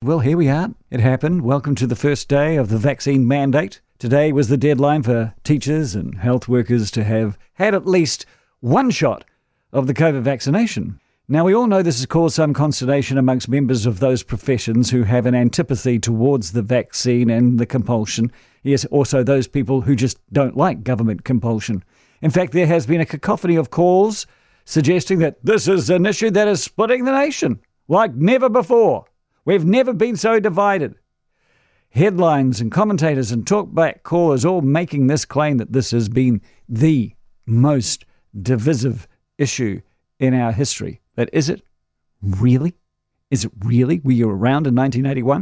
Well, here we are. It happened. Welcome to the first day of the vaccine mandate. Today was the deadline for teachers and health workers to have had at least one shot of the COVID vaccination. Now, we all know this has caused some consternation amongst members of those professions who have an antipathy towards the vaccine and the compulsion. Yes, also those people who just don't like government compulsion. In fact, there has been a cacophony of calls suggesting that this is an issue that is splitting the nation like never before. We've never been so divided. Headlines and commentators and talkback callers all making this claim that this has been the most divisive issue in our history. But is it really? Is it really? Were you around in 1981?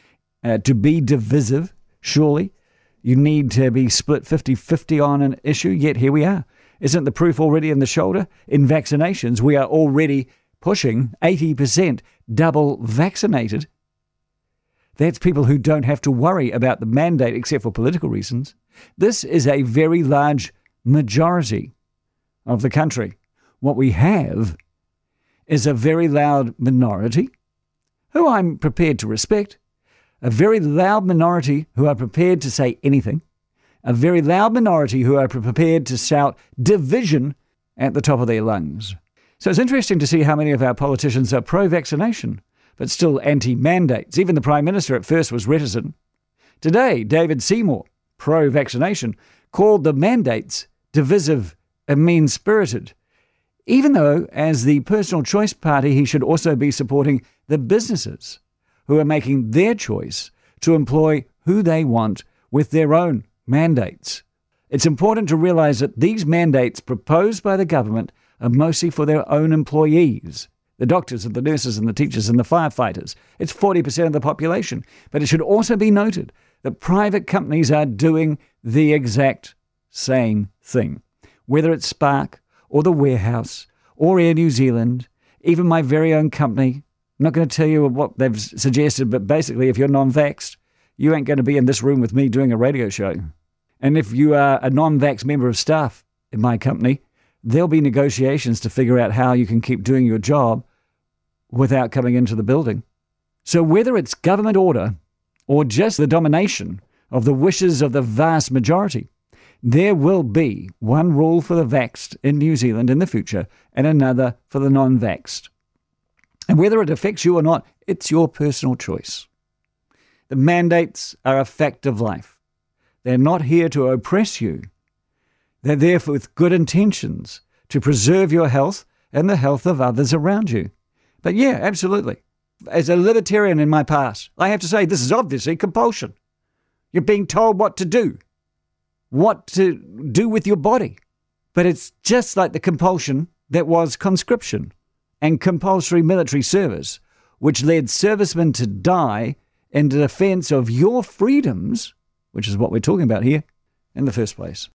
To be divisive, surely you need to be split 50-50 on an issue, yet here we are. Isn't the proof already in the shoulder? In vaccinations, we are already pushing 80% double vaccinated. That's people who don't have to worry about the mandate except for political reasons. This is a very large majority of the country. What we have is a very loud minority who I'm prepared to respect, a very loud minority who are prepared to say anything, a very loud minority who are prepared to shout division at the top of their lungs. So it's interesting to see how many of our politicians are pro-vaccination, but still anti-mandates. Even the Prime Minister at first was reticent. Today, David Seymour, pro-vaccination, called the mandates divisive and mean-spirited, even though, as the personal choice party, he should also be supporting the businesses who are making their choice to employ who they want with their own mandates. It's important to realise that these mandates proposed by the government are mostly for their own employees, the doctors and the nurses and the teachers and the firefighters. It's 40% of the population. But it should also be noted that private companies are doing the exact same thing. Whether it's Spark or The Warehouse or Air New Zealand, even my very own company. I'm not going to tell you what they've suggested, but basically if you're non-vaxxed, you ain't going to be in this room with me doing a radio show. And if you are a non-vax member of staff in my company, there'll be negotiations to figure out how you can keep doing your job without coming into the building. So whether it's government order or just the domination of the wishes of the vast majority, there will be one rule for the vaxxed in New Zealand in the future and another for the non-vaxxed. And whether it affects you or not, it's your personal choice. The mandates are a fact of life. They're not here to oppress you. They're there with good intentions to preserve your health and the health of others around you. But yeah, absolutely. As a libertarian in my past, I have to say this is obviously compulsion. You're being told what to do with your body. But it's just like the compulsion that was conscription and compulsory military service, which led servicemen to die in defense of your freedoms, which is what we're talking about here, in the first place.